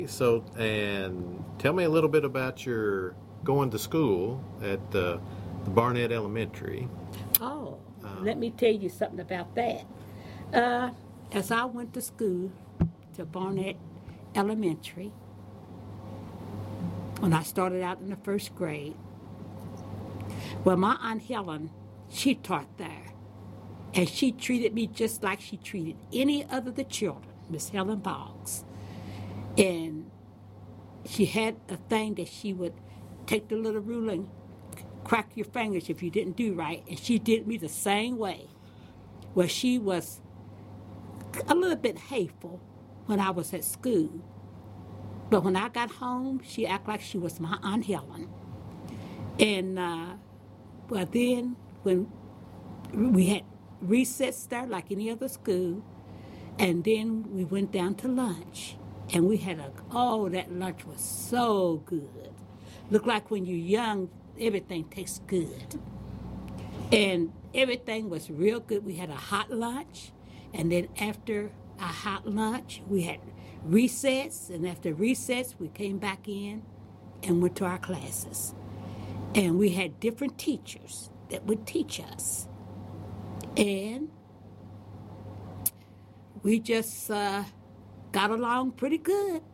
So, and tell me a little bit about your going to school at the Barnett Elementary. Oh, let me tell you something about that. Uh, as I went to school to Barnett Elementary, when I started out in the first grade, well, my Aunt Helen, she taught there. And she treated me just like she treated any other of the children, Miss Helen Boggs. And she had a thing that she would take the little ruler and crack your fingers if you didn't do right. And she did me the same way. Well, she was a little bit hateful when I was at school. But when I got home, she acted like she was my Aunt Helen. And, well, then when we had recess there like any other school, and then we went down to lunch. And we had that lunch was so good. Looked like when you're young, everything tastes good. And everything was real good. We had a hot lunch, and then after a hot lunch, we had recess, and after recess, we came back in and went to our classes. And we had different teachers that would teach us. And we just got along pretty good.